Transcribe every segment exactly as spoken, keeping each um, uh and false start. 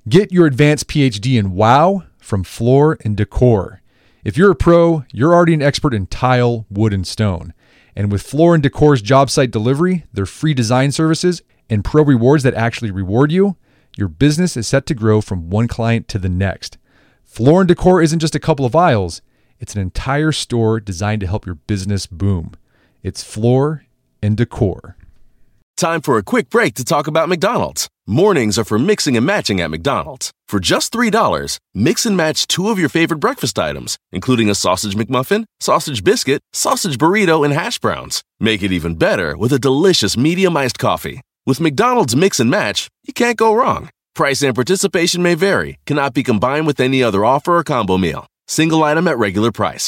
Get your advanced P H D in WOW from Floor and Decor. If you're a pro, you're already an expert in tile, wood, and stone. And with Floor and Decor's job site delivery, their free design services, and pro rewards that actually reward you, your business is set to grow from one client to the next. Floor and Decor isn't just a couple of aisles, it's an entire store designed to help your business boom. It's Floor and Decor. Time for a quick break to talk about McDonald's. Mornings are for mixing and matching at McDonald's. For just three dollars, mix and match two of your favorite breakfast items, including a sausage McMuffin, sausage biscuit, sausage burrito, and hash browns. Make it even better with a delicious medium iced coffee. With McDonald's Mix and Match, you can't go wrong. Price and participation may vary, cannot be combined with any other offer or combo meal. Single item at regular price.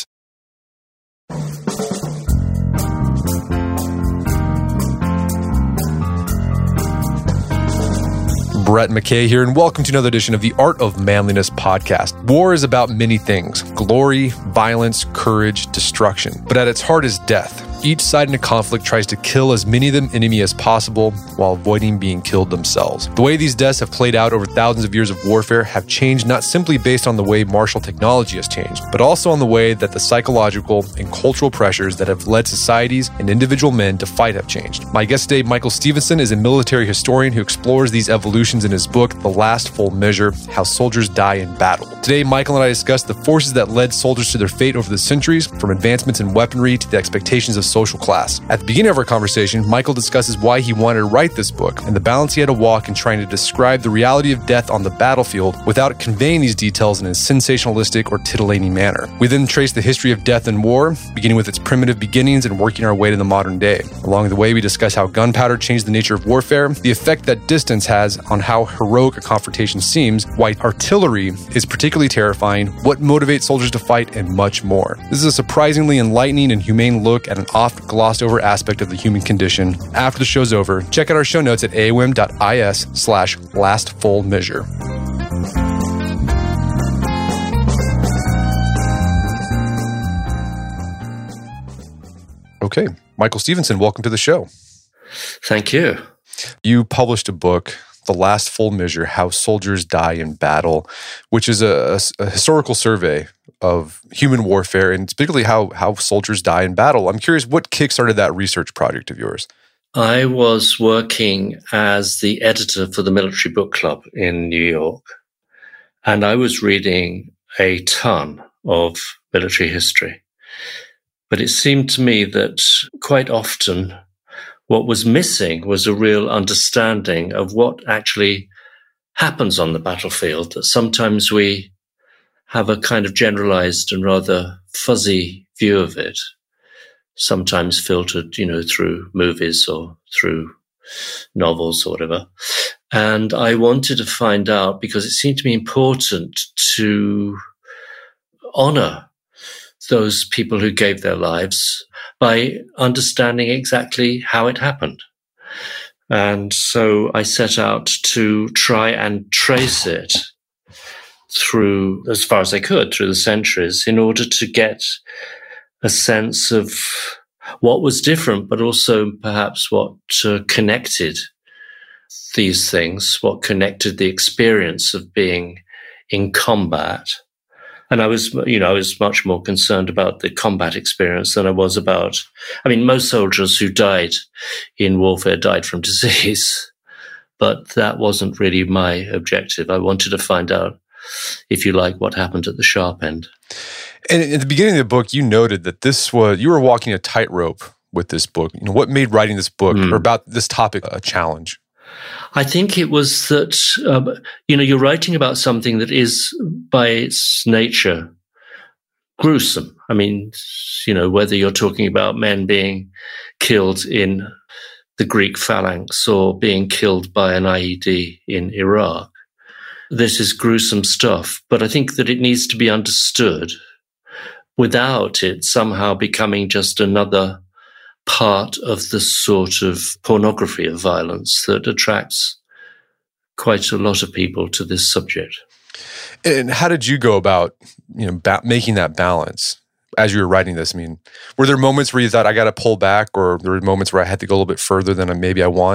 Brett McKay here, and welcome to another edition of the Art of Manliness podcast. War is about many things: glory, violence, courage, destruction. But at its heart is death. Each side in a conflict tries to kill as many of the enemy as possible while avoiding being killed themselves. The way these deaths have played out over thousands of years of warfare have changed not simply based on the way martial technology has changed, but also on the way that the psychological and cultural pressures that have led societies and individual men to fight have changed. My guest today, Michael Stevenson, is a military historian who explores these evolutions in his book, The Last Full Measure: How Soldiers Die in Battle. Today, Michael and I discuss the forces that led soldiers to their fate over the centuries, from advancements in weaponry to the expectations of social class. At the beginning of our conversation, Michael discusses why he wanted to write this book and the balance he had to walk in trying to describe the reality of death on the battlefield without conveying these details in a sensationalistic or titillating manner. We then trace the history of death in war, beginning with its primitive beginnings and working our way to the modern day. Along the way, we discuss how gunpowder changed the nature of warfare, the effect that distance has on how heroic a confrontation seems, why artillery is particularly terrifying, what motivates soldiers to fight, and much more. This is a surprisingly enlightening and humane look at an oft glossed over aspect of the human condition. After the show's over, check out our show notes at aom.is slash last full measure. Okay, Michael Stevenson, welcome to the show. Thank you. You published a book, The Last Full Measure: How Soldiers Die in Battle, which is a, a, a historical survey of human warfare, and particularly how, how soldiers die in battle. I'm curious, what kickstarted that research project of yours? I was working as the editor for the Military Book Club in New York, and I was reading a ton of military history. But it seemed to me that quite often what was missing was a real understanding of what actually happens on the battlefield, that sometimes we have a kind of generalized and rather fuzzy view of it, sometimes filtered, you know, through movies or through novels or whatever. And I wanted to find out, because it seemed to me important to honor those people who gave their lives by understanding exactly how it happened. And so I set out to try and trace it through, as far as I could, through the centuries, in order to get a sense of what was different, but also perhaps what uh, connected these things, what connected the experience of being in combat. And I was, you know, I was much more concerned about the combat experience than I was about, I mean, most soldiers who died in warfare died from disease, but that wasn't really my objective. I wanted to find out, if you like, what happened at the sharp end. And at the beginning of the book, you noted that this was, you were walking a tightrope with this book. You know, what made writing this book mm. or about this topic a challenge? I think it was that, um, you know, you're writing about something that is by its nature gruesome. I mean, you know, whether you're talking about men being killed in the Greek phalanx or being killed by an I E D in Iraq, this is gruesome stuff. But I think that it needs to be understood without it somehow becoming just another part of the sort of pornography of violence that attracts quite a lot of people to this subject. And how did you go about, you know, ba- making that balance as you were writing this? I mean, were there moments where you thought, I got to pull back, or there were moments where I had to go a little bit further than maybe I want?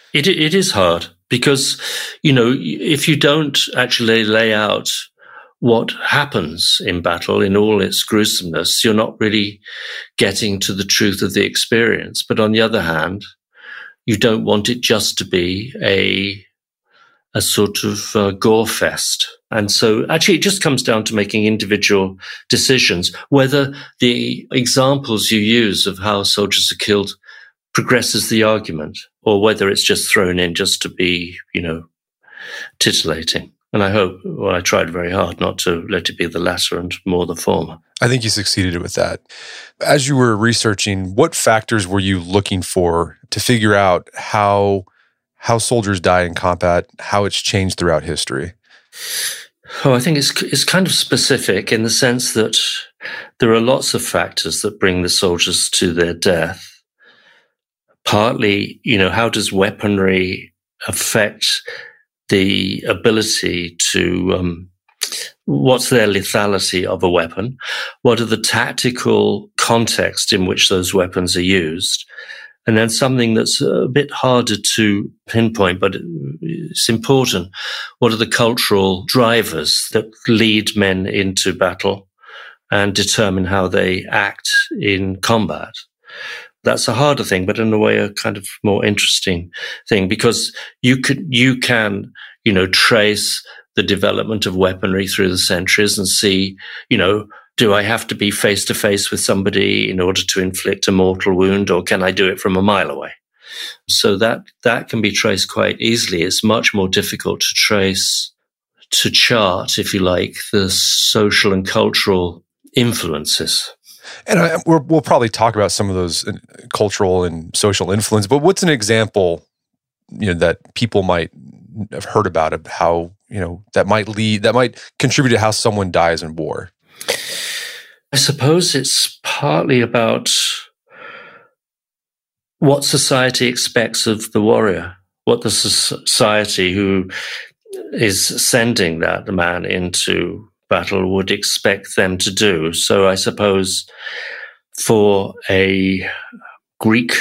It it is hard because, you know, if you don't actually lay out what happens in battle in all its gruesomeness, you're not really getting to the truth of the experience. But on the other hand, you don't want it just to be a a sort of uh, gore fest. And so actually it just comes down to making individual decisions, whether the examples you use of how soldiers are killed progresses the argument, or whether it's just thrown in just to be, you know, titillating. And I hope, well, I tried very hard not to let it be the latter and more the former. I think you succeeded with that. As you were researching, what factors were you looking for to figure out how how soldiers die in combat, how it's changed throughout history? Oh, I think it's it's kind of specific in the sense that there are lots of factors that bring the soldiers to their death. Partly, you know, how does weaponry affect the ability to, um, what's their lethality of a weapon? What are the tactical context in which those weapons are used? And then something that's a bit harder to pinpoint, but it's important. What are the cultural drivers that lead men into battle and determine how they act in combat? That's a harder thing, but in a way, a kind of more interesting thing, because you could, you can, you know, trace the development of weaponry through the centuries and see, you know, do I have to be face to face with somebody in order to inflict a mortal wound, or can I do it from a mile away? So that, that can be traced quite easily. It's much more difficult to trace, to chart, if you like, the social and cultural influences. And I, we're, we'll probably talk about some of those cultural and social influence, but what's an example, you know, that people might have heard about of how, you know, that might lead, that might contribute to how someone dies in war? I suppose it's partly about what society expects of the warrior, what the society who is sending that man into battle would expect them to do. So I suppose for a Greek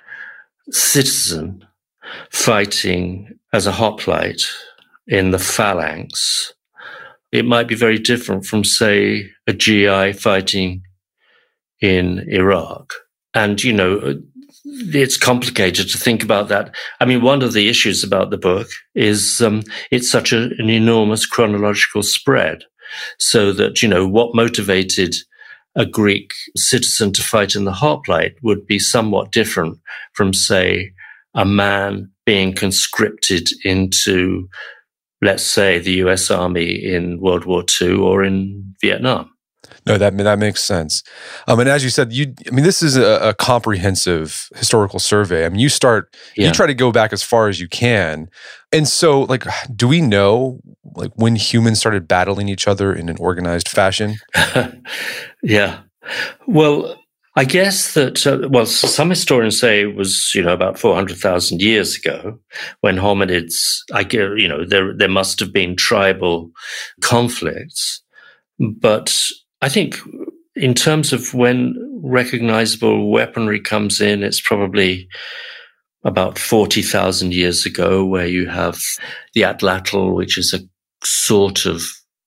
citizen fighting as a hoplite in the phalanx, it might be very different from, say, a G I fighting in Iraq. And, you know, it's complicated to think about that. I mean, one of the issues about the book is um, it's such a, an enormous chronological spread. So that, you know, what motivated a Greek citizen to fight in the hoplite would be somewhat different from, say, a man being conscripted into, let's say, the U S Army in World War Two or in Vietnam. No, that that makes sense. Um, and as you said, you I mean, this is a, a comprehensive historical survey. I mean, you start, yeah. you try to go back as far as you can. And so, like, do we know, like, when humans started battling each other in an organized fashion? Yeah. Well, I guess that, uh, well, some historians say it was, you know, about four hundred thousand years ago when hominids, I guess, you know, there, there must have been tribal conflicts. But I think in terms of when recognizable weaponry comes in, it's probably about forty thousand years ago, where you have the atlatl, which is a sort of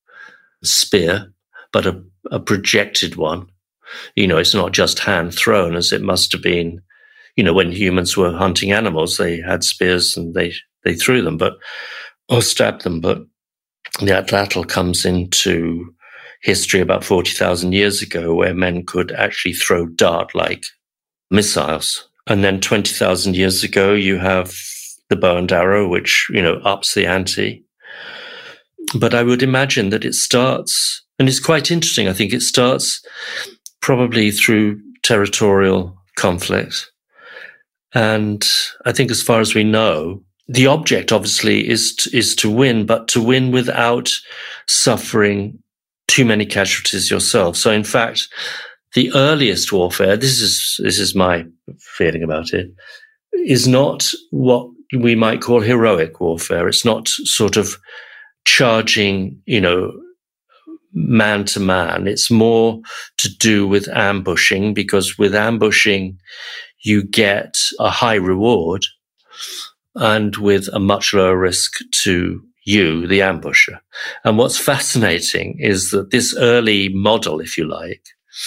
spear, but a, a projected one. You know, it's not just hand thrown as it must have been, you know, when humans were hunting animals, they had spears and they, they threw them, but, or stabbed them. But the atlatl comes into history about forty thousand years ago, where men could actually throw dart-like missiles. And then twenty thousand years ago, you have the bow and arrow, which, you know, ups the ante. But I would imagine that it starts, and it's quite interesting, I think it starts probably through territorial conflict. And I think as far as we know, the object obviously is to, is to win, but to win without suffering too many casualties yourself. So in fact, the earliest warfare, this is this is my feeling about it, is not what we might call heroic warfare. It's not sort of charging, you know, man to man. It's more to do with ambushing, because with ambushing, you get a high reward. and with a much lower risk to you, the ambusher. And what's fascinating is that this early model, if you like,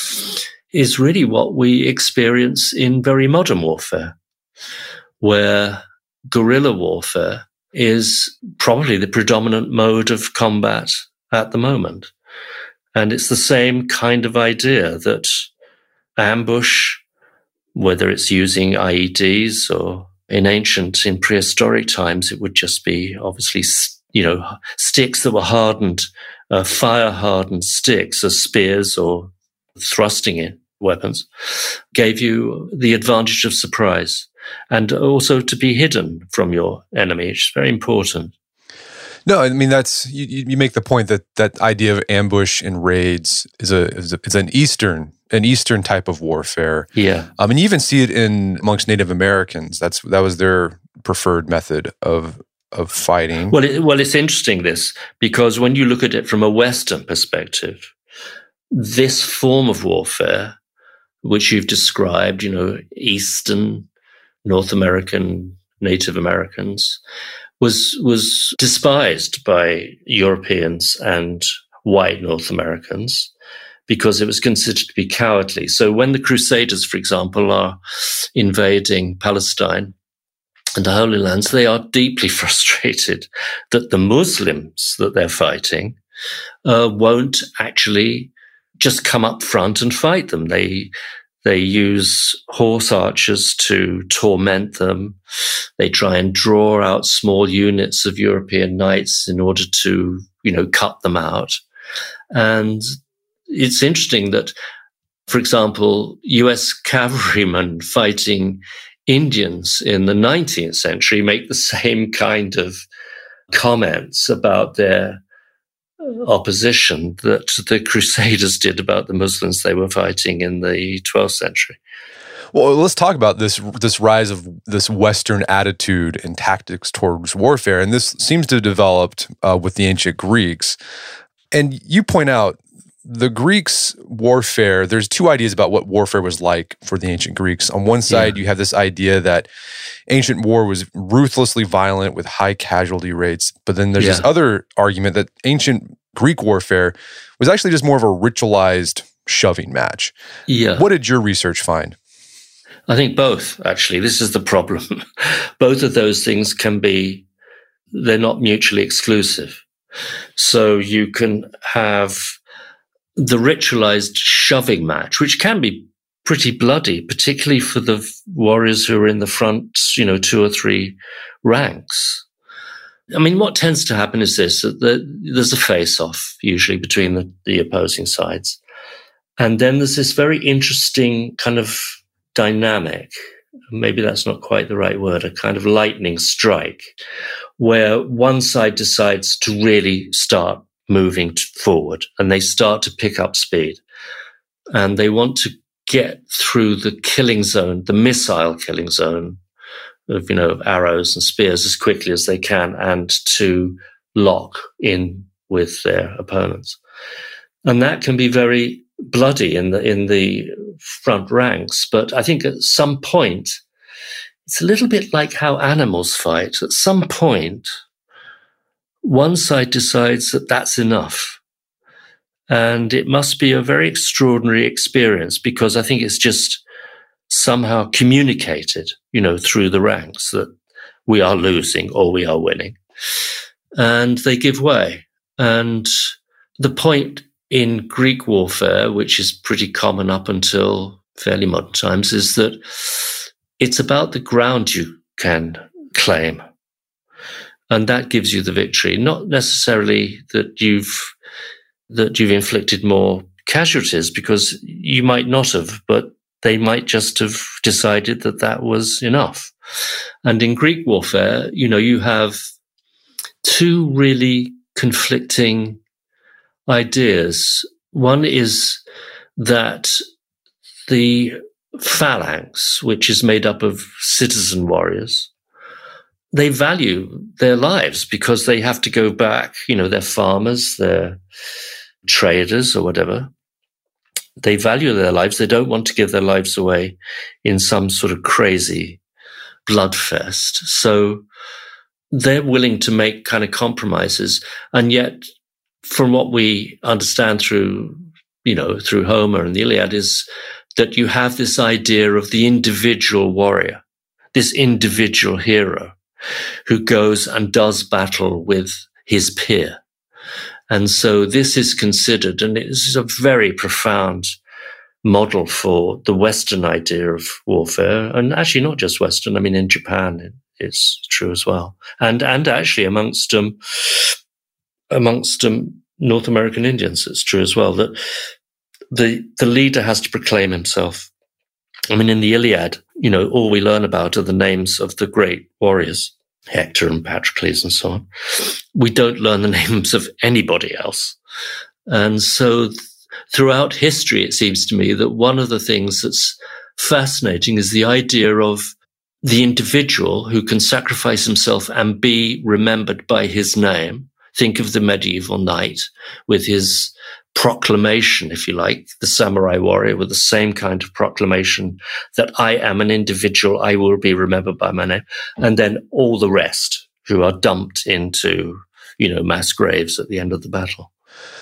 is really what we experience in very modern warfare, where guerrilla warfare is probably the predominant mode of combat at the moment. And it's the same kind of idea that ambush, whether it's using I E Ds or in ancient, in prehistoric times, it would just be obviously, you know, sticks that were hardened, uh, fire-hardened sticks as spears or thrusting in weapons, gave you the advantage of surprise and also to be hidden from your enemy, which is very important. No, I mean, that's, you, you make the point that that idea of ambush and raids is a, is a, it's an Eastern, an Eastern type of warfare. Yeah. I mean, you even see it in amongst Native Americans. That's, that was their preferred method of, of fighting. Well, it, well, it's interesting this, because when you look at it from a Western perspective, this form of warfare, which you've described, you know, Eastern, North American, Native Americans, was was despised by Europeans and white North Americans because it was considered to be cowardly. So when the Crusaders, for example, are invading Palestine and the Holy Lands, they are deeply frustrated that the Muslims that they're fighting uh, won't actually just come up front and fight them. They They use horse archers to torment them. They try and draw out small units of European knights in order to, you know, cut them out. And it's interesting that, for example, U S cavalrymen fighting Indians in the nineteenth century make the same kind of comments about their opposition that the Crusaders did about the Muslims they were fighting in the twelfth century. Well, let's talk about this this rise of this Western attitude and tactics towards warfare, and this seems to have developed uh, with the ancient Greeks. And you point out the Greeks' warfare, there's two ideas about what warfare was like for the ancient Greeks. On one side, yeah. you have this idea that ancient war was ruthlessly violent with high casualty rates, but then there's yeah. this other argument that ancient Greek warfare was actually just more of a ritualized shoving match. Yeah. What did your research find? I think both, actually. This is the problem. Both of those things can be, they're not mutually exclusive. So you can have the ritualized shoving match, which can be pretty bloody, particularly for the warriors who are in the front, you know, two or three ranks. I mean, what tends to happen is this, that there's a face-off usually between the, the opposing sides. And then there's this very interesting kind of dynamic, maybe that's not quite the right word, a kind of lightning strike, where one side decides to really start moving forward and they start to pick up speed. And they want to get through the killing zone, the missile killing zone of, you know, arrows and spears as quickly as they can and to lock in with their opponents. And that can be very bloody in the, in the front ranks. But I think at some point, it's a little bit like how animals fight. At some point, one side decides that that's enough. And it must be a very extraordinary experience because I think it's just somehow communicated, you know, through the ranks that we are losing or we are winning. And they give way. And the point in Greek warfare, which is pretty common up until fairly modern times, is that it's about the ground you can claim. And that gives you the victory, not necessarily that you've that you've inflicted more casualties, because you might not have, but they might just have decided that that was enough. And in Greek warfare, you know, you have two really conflicting ideas. One is that the phalanx, which is made up of citizen warriors, they value their lives because they have to go back, you know, they're farmers, they're traders or whatever. They value their lives. They don't want to give their lives away in some sort of crazy bloodfest. So they're willing to make kind of compromises. And yet, from what we understand through, you know, through Homer and the Iliad, is that you have this idea of the individual warrior, this individual hero who goes and does battle with his peer. And so this is considered, and it is a very profound model for the Western idea of warfare, and actually not just Western. I mean, in Japan, it's true as well, and and actually amongst um, amongst um, North American Indians, it's true as well that the the leader has to proclaim himself. I mean, in the Iliad, you know, all we learn about are the names of the great warriors, Hector and Patroclus and so on. We don't learn the names of anybody else, and so. Th- Throughout history, it seems to me that one of the things that's fascinating is the idea of the individual who can sacrifice himself and be remembered by his name. Think of the medieval knight with his proclamation, if you like, the samurai warrior with the same kind of proclamation that I am an individual, I will be remembered by my name. And then all the rest who are dumped into, you know, mass graves at the end of the battle.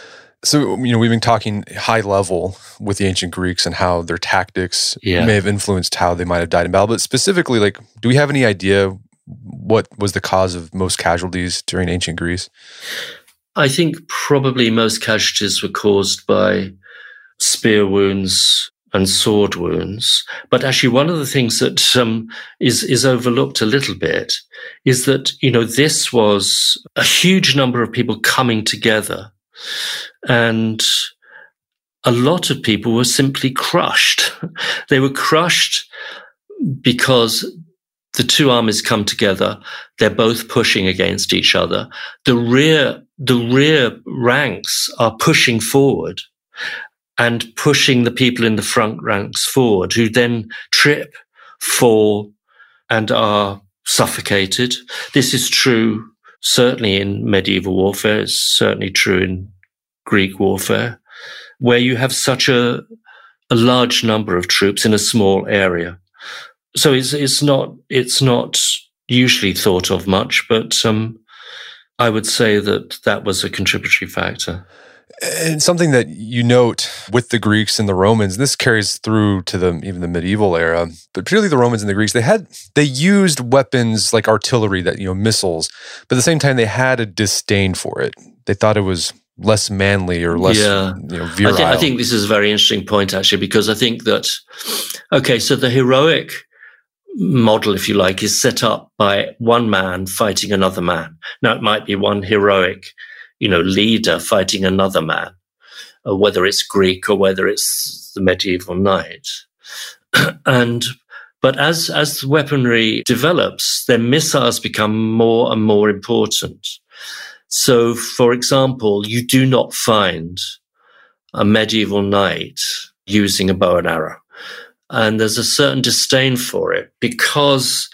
So, you know, we've been talking high level with the ancient Greeks and how their tactics yeah. may have influenced how they might have died in battle. But specifically, like, do we have any idea what was the cause of most casualties during ancient Greece? I think probably most casualties were caused by spear wounds and sword wounds. But actually, one of the things that um, is is overlooked a little bit is that, you know, this was a huge number of people coming together. And a lot of people were simply crushed. They were crushed because the two armies come together. They're both pushing against each other. The rear, the rear ranks are pushing forward and pushing the people in the front ranks forward, who then trip, fall, and are suffocated. This is true certainly in medieval warfare. It's certainly true in Greek warfare, where you have such a, a large number of troops in a small area. So it's it's not it's not usually thought of much, but um, I would say that that was a contributory factor. And something that you note with the Greeks and the Romans, this carries through to the even the medieval era, but particularly the Romans and the Greeks, they had they used weapons like artillery, that, you know, missiles, but at the same time they had a disdain for it. They thought it was less manly or less, yeah. you know, virile. I, th- I think this is a very interesting point, actually, because I think that, okay, so the heroic model, if you like, is set up by one man fighting another man. Now, it might be one heroic, you know, leader fighting another man, uh, whether it's Greek or whether it's the medieval knight. and But as, as the weaponry develops, then missiles become more and more important. So, for example, you do not find a medieval knight using a bow and arrow. And there's a certain disdain for it because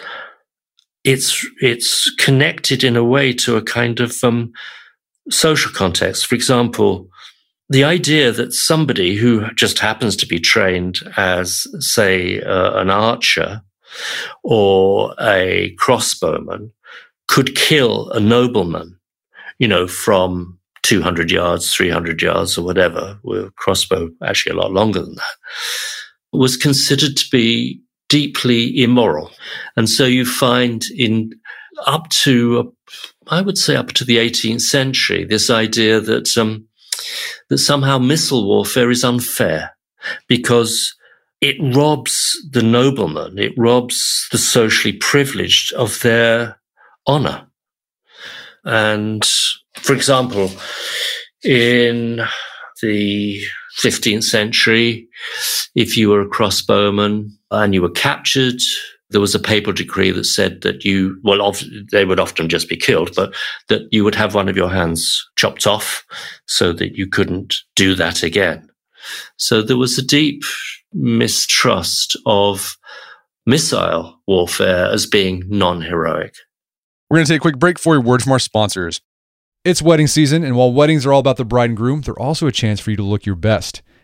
it's it's connected in a way to a kind of um, social context. For example, the idea that somebody who just happens to be trained as, say, uh, an archer or a crossbowman could kill a nobleman, you know, from two hundred yards, three hundred yards or whatever, with a crossbow actually a lot longer than that, was considered to be deeply immoral. And so you find in up to, I would say up to the eighteenth century, this idea that, um, that somehow missile warfare is unfair because it robs the nobleman, it robs the socially privileged of their honor. And, for example, in the fifteenth century, if you were a crossbowman and you were captured, there was a papal decree that said that you, well, they would often just be killed, but that you would have one of your hands chopped off so that you couldn't do that again. So there was a deep mistrust of missile warfare as being non-heroic. We're going to take a quick break for a word from our sponsors. It's wedding season, and while weddings are all about the bride and groom, they're also a chance for you to look your best.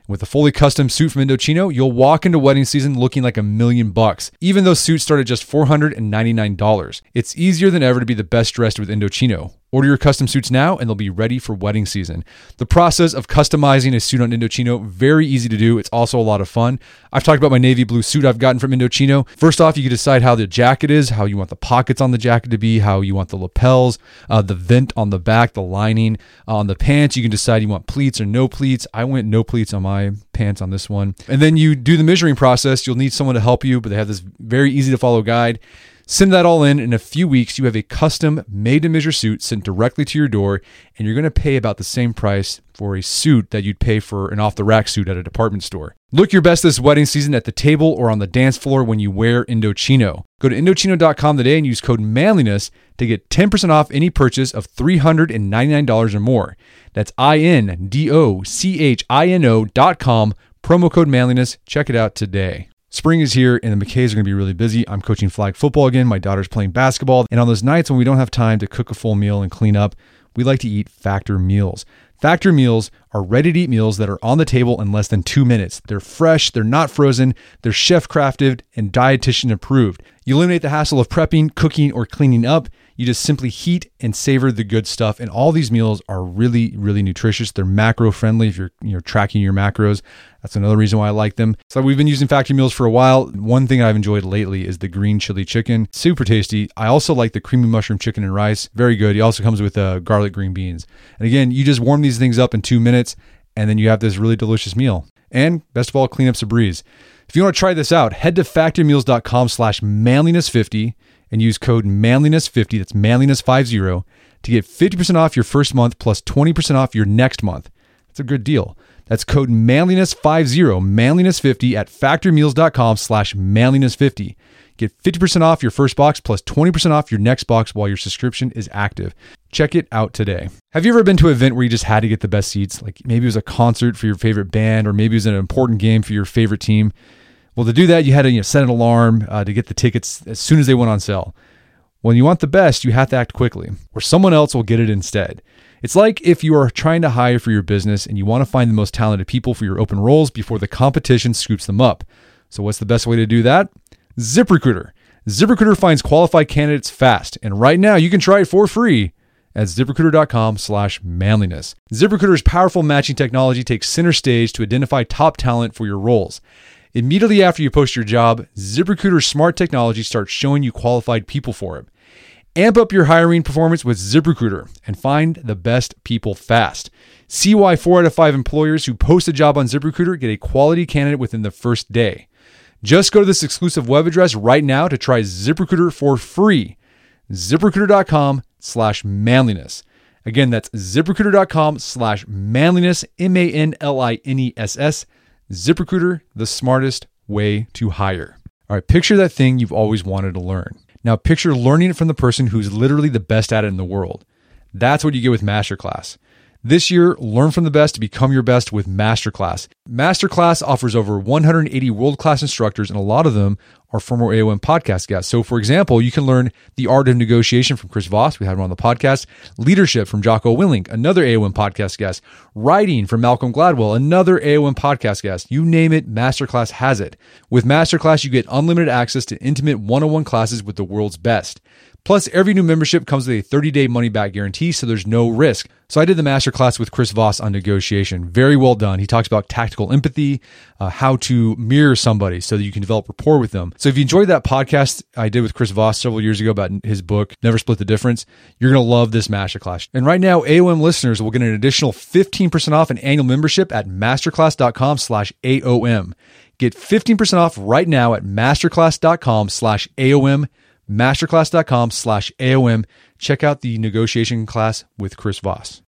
With a fully custom suit from Indochino, you'll walk into wedding season looking like a million bucks, even though suits start at just four hundred ninety-nine dollars. It's easier than ever to be the best dressed with Indochino. Order your custom suits now and they'll be ready for wedding season. The process of customizing a suit on Indochino, very easy to do. It's also a lot of fun. I've talked about my navy blue suit I've gotten from Indochino. First off, you can decide how the jacket is, how you want the pockets on the jacket to be, how you want the lapels, uh, the vent on the back, the lining. Uh, on the pants, you can decide you want pleats or no pleats. I went no pleats on my pants on this one. And then you do the measuring process. You'll need someone to help you, but they have this very easy to follow guide. Send that all in. In a few weeks, you have a custom made-to-measure suit sent directly to your door, and you're going to pay about the same price for a suit that you'd pay for an off-the-rack suit at a department store. Look your best this wedding season at the table or on the dance floor when you wear Indochino. Go to Indochino dot com today and use code manliness to get ten percent off any purchase of three hundred ninety-nine dollars or more. That's I N D O C H I N O dot com, promo code manliness. Check it out today. Spring is here and the McKays are going to be really busy. I'm coaching flag football again. My daughter's playing basketball. And on those nights when we don't have time to cook a full meal and clean up, we like to eat Factor meals. Factor meals are ready-to-eat meals that are on the table in less than two minutes. They're fresh, they're not frozen, they're chef-crafted and dietitian approved. You eliminate the hassle of prepping, cooking, or cleaning up. You just simply heat and savor the good stuff. And all these meals are really, really nutritious. They're macro-friendly if you're, you're tracking your macros. That's another reason why I like them. So we've been using Factor meals for a while. One thing I've enjoyed lately is the green chili chicken. Super tasty. I also like the creamy mushroom chicken and rice. Very good. It also comes with uh, garlic green beans. And again, you just warm these things up in two minutes and then you have this really delicious meal. And best of all, cleanup's a breeze. If you want to try this out, head to factor meals dot com slash manliness fifty and use code manliness fifty, that's manliness fifty, to get fifty percent off your first month plus twenty percent off your next month. That's a good deal. That's code manliness fifty, manliness fifty at factor meals dot com slash manliness fifty. Get fifty percent off your first box plus twenty percent off your next box while your subscription is active. Check it out today. Have you ever been to an event where you just had to get the best seats? Like maybe it was a concert for your favorite band, or maybe it was an important game for your favorite team. Well, to do that, you had to you know, set an alarm uh, to get the tickets as soon as they went on sale. When you want the best, you have to act quickly, or someone else will get it instead. It's like if you are trying to hire for your business and you want to find the most talented people for your open roles before the competition scoops them up. So what's the best way to do that? ZipRecruiter. ZipRecruiter finds qualified candidates fast, and right now you can try it for free at ZipRecruiter dot com slash manliness. ZipRecruiter's powerful matching technology takes center stage to identify top talent for your roles. Immediately after you post your job, ZipRecruiter's smart technology starts showing you qualified people for it. Amp up your hiring performance with ZipRecruiter and find the best people fast. See why four out of five employers who post a job on ZipRecruiter get a quality candidate within the first day. Just go to this exclusive web address right now to try ZipRecruiter for free. ZipRecruiter dot com slash manliness. Again, that's ZipRecruiter dot com slash manliness, M A N L I N E S S. ZipRecruiter, the smartest way to hire. All right, picture that thing you've always wanted to learn. Now picture learning it from the person who's literally the best at it in the world. That's what you get with Masterclass. This year, learn from the best to become your best with Masterclass. Masterclass offers over one hundred eighty world-class instructors, and a lot of them are former A O M podcast guests. So, for example, you can learn the art of negotiation from Chris Voss. We had him on the podcast. Leadership from Jocko Willink, another A O M podcast guest. Writing from Malcolm Gladwell, another A O M podcast guest. You name it, Masterclass has it. With Masterclass, you get unlimited access to intimate one-on-one classes with the world's best. Plus, every new membership comes with a thirty-day money-back guarantee, so there's no risk. So I did the masterclass with Chris Voss on negotiation. Very well done. He talks about tactical empathy, uh, how to mirror somebody so that you can develop rapport with them. So if you enjoyed that podcast I did with Chris Voss several years ago about his book, Never Split the Difference, you're going to love this masterclass. And right now, A O M listeners will get an additional fifteen percent off an annual membership at masterclass dot com slash A O M. Get fifteen percent off right now at masterclass dot com slash A O M. masterclass dot com slash A O M. Check out the negotiation class with Chris Voss.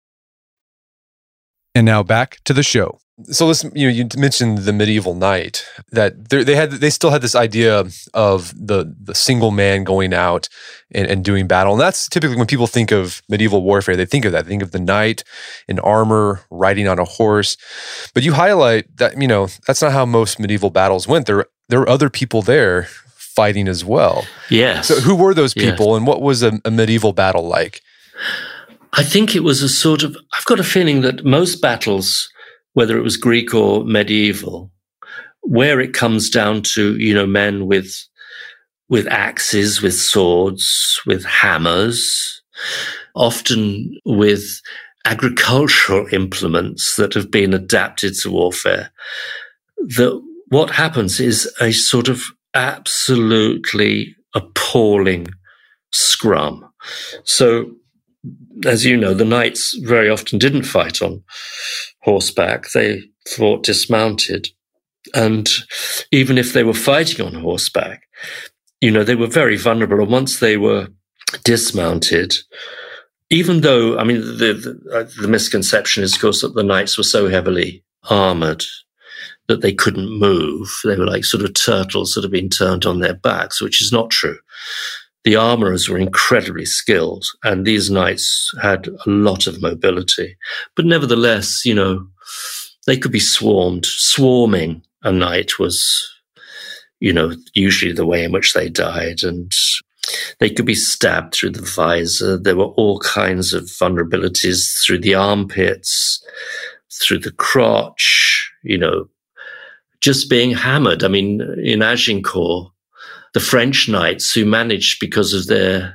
And now back to the show. So listen, you know, you mentioned the medieval knight, that they had, they still had this idea of the the single man going out and, and doing battle. And that's typically when people think of medieval warfare, they think of that. They think of the knight in armor, riding on a horse. But you highlight that, you know, that's not how most medieval battles went. There, there were other people there fighting as well. Yes. So who were those people, yes. and what was a, a medieval battle like? I think it was a sort of, I've got a feeling that most battles whether it was Greek or medieval, where it comes down to, you know, men with with axes, with swords, with hammers, often with agricultural implements that have been adapted to warfare, that what happens is a sort of absolutely appalling scrum. So, as you know, the knights very often didn't fight on horseback. They fought dismounted. And even if they were fighting on horseback, you know, they were very vulnerable. And once they were dismounted, even though, I mean, the, the, the misconception is, of course, that the knights were so heavily armored that they couldn't move. They were like sort of turtles that had been turned on their backs, which is not true. The armorers were incredibly skilled, and these knights had a lot of mobility. But nevertheless, you know, they could be swarmed. Swarming a knight was, you know, usually the way in which they died, and they could be stabbed through the visor. There were all kinds of vulnerabilities through the armpits, through the crotch, you know, just being hammered. I mean, in Agincourt, the French knights who managed, because of their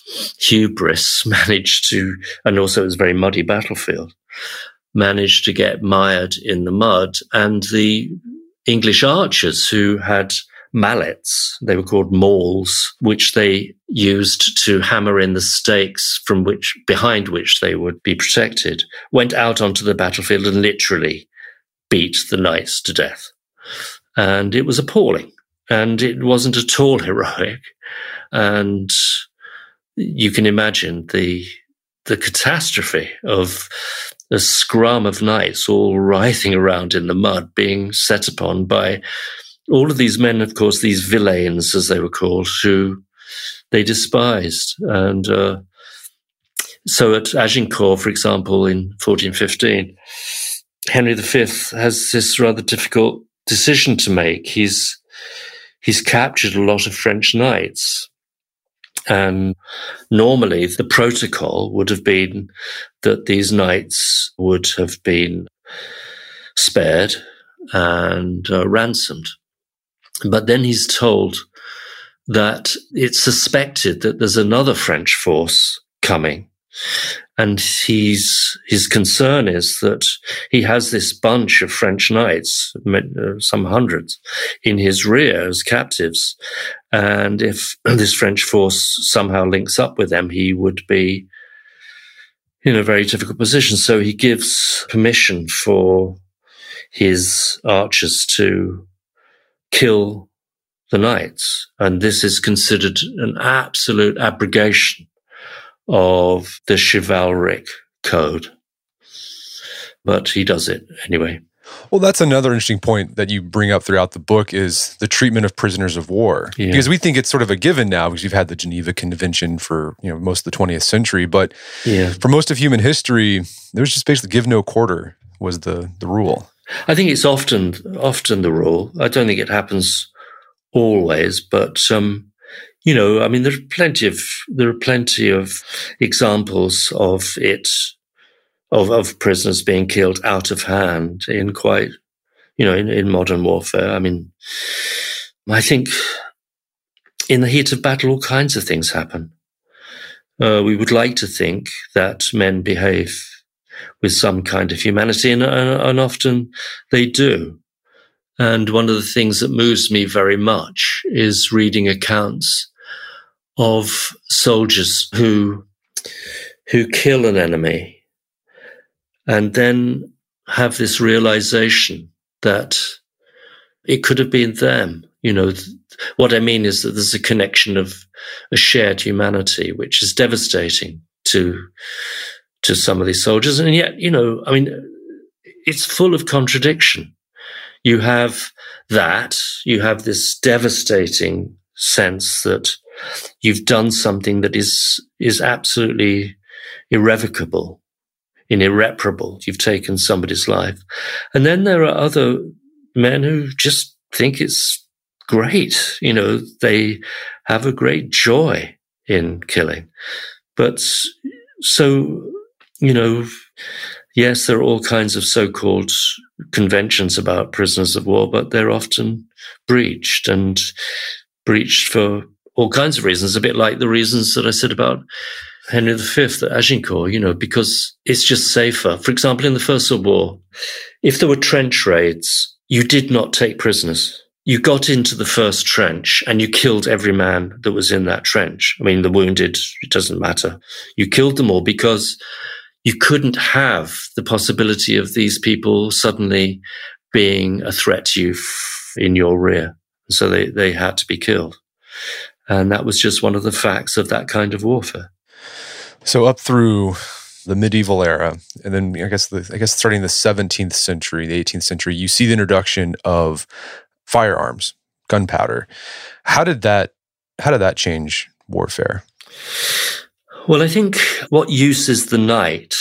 hubris, managed to, and also it was a very muddy battlefield, managed to get mired in the mud. And the English archers who had mallets, they were called mauls, which they used to hammer in the stakes from which, behind which they would be protected, went out onto the battlefield and literally beat the knights to death. And it was appalling. And it wasn't at all heroic. And you can imagine the the catastrophe of a scrum of knights all writhing around in the mud, being set upon by all of these men, of course, these villeins, as they were called, who they despised. And uh, so at Agincourt, for example, in fourteen fifteen, Henry the Fifth has this rather difficult decision to make. He's He's captured a lot of French knights. And normally the protocol would have been that these knights would have been spared and uh, ransomed. But then he's told that it's suspected that there's another French force coming. And he's, his concern is that he has this bunch of French knights, some hundreds, in his rear as captives. And if this French force somehow links up with them, he would be in a very difficult position. So he gives permission for his archers to kill the knights. And this is considered an absolute abrogation of the chivalric code. But he does it anyway. Well, that's another interesting point that you bring up throughout the book is the treatment of prisoners of war. Yeah. Because we think it's sort of a given now because you've had the Geneva Convention for, you know, most of the twentieth century. But yeah. for most of human history, there's just basically give no quarter was the, the rule. I think it's often often the rule. I don't think it happens always, but um, you know, I mean, there are plenty of there are plenty of examples of it, of of prisoners being killed out of hand in quite, you know, in, in modern warfare. I mean, I think in the heat of battle, all kinds of things happen. Uh, we would like to think that men behave with some kind of humanity, and, and often they do. And one of the things that moves me very much is reading accounts of soldiers who who kill an enemy and then have this realization that it could have been them. You know, th- what I mean is that there's a connection of a shared humanity, which is devastating to to some of these soldiers. And yet, you know, I mean, it's full of contradiction. You have that, you have this devastating sense that you've done something that is is absolutely irrevocable, irreparable. You've taken somebody's life. And then there are other men who just think it's great. You know, they have a great joy in killing. But so, you know, Yes, there are all kinds of so-called conventions about prisoners of war, but they're often breached and breached for all kinds of reasons, a bit like the reasons that I said about Henry the Fifth at Agincourt, you know, because it's just safer. For example, in the First World War, if there were trench raids, you did not take prisoners. You got into the first trench and you killed every man that was in that trench. I mean, the wounded, it doesn't matter. You killed them all because you couldn't have the possibility of these people suddenly being a threat to you in your rear. So they, they had to be killed. And that was just one of the facts of that kind of warfare. So up through the medieval era, and then I guess the, I guess starting the seventeenth century, the eighteenth century, you see the introduction of firearms, gunpowder. How did that how did that change warfare? Well, I think what use is the night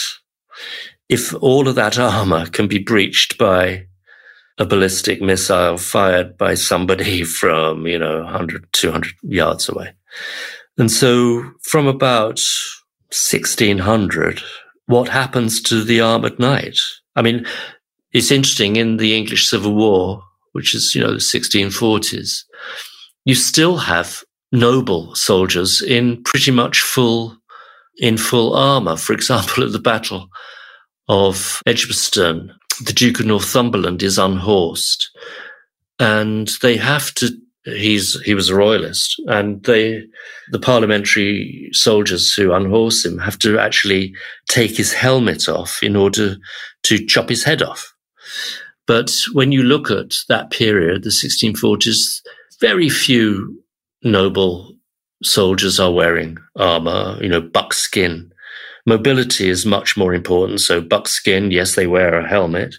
if all of that armor can be breached by a ballistic missile fired by somebody from, you know, one hundred, two hundred yards away. And so from about sixteen hundred, what happens to the armored knight? I mean, it's interesting, in the English Civil War, which is, you know, the sixteen forties, you still have noble soldiers in pretty much full, in full armor. For example, at the Battle of Edgbaston, the Duke of Northumberland is unhorsed, and they have to, he's, he was a royalist, and they, the parliamentary soldiers who unhorse him have to actually take his helmet off in order to chop his head off. But when you look at that period, the sixteen forties, very few noble soldiers are wearing armor, you know, buckskin. Mobility is much more important. So buckskin, yes, they wear a helmet,